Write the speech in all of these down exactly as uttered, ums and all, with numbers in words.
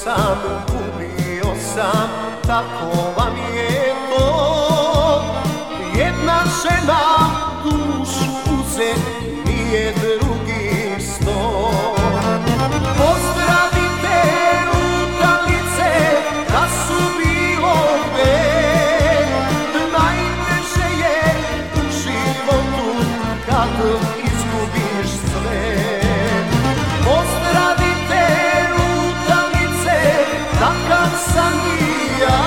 sam, gubio sam, tako vam je to. Jedna žena dušu uze, nije drugi sto. Pozdravite lutalice da su bilo gde, najteže je u životu kad izgubiš sve. Pozdravite lutalice, takav sam i ja,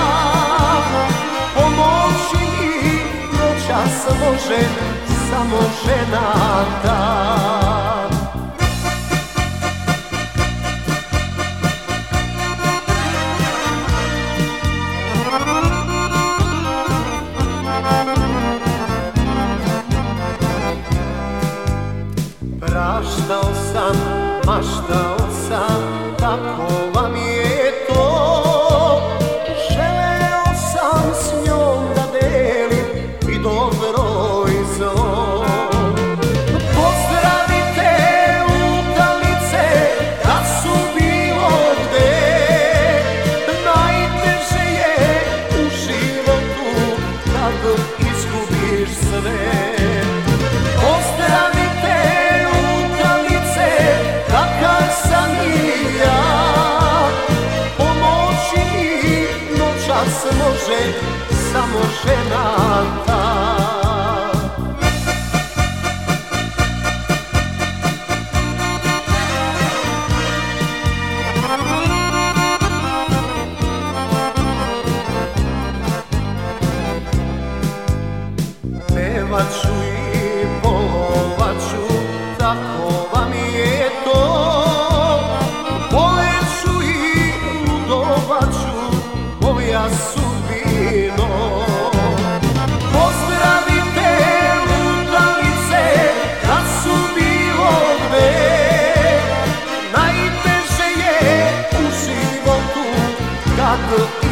pomoći mi noćas može samo žena ta. Praštao sam, maštao sam, tako vam je to. Želeo sam s njom da delim i dobro i zlo. Pozdravite lutalice da su bilo gde, najteže je u životu kad izgubiš sve. Može samo žena ta. Pevaću i polovaću, tako vam je to. Voleću i ludovaću, moja sudbino. Pozdravite lutalice da su bilo gde, najteže je u životu kad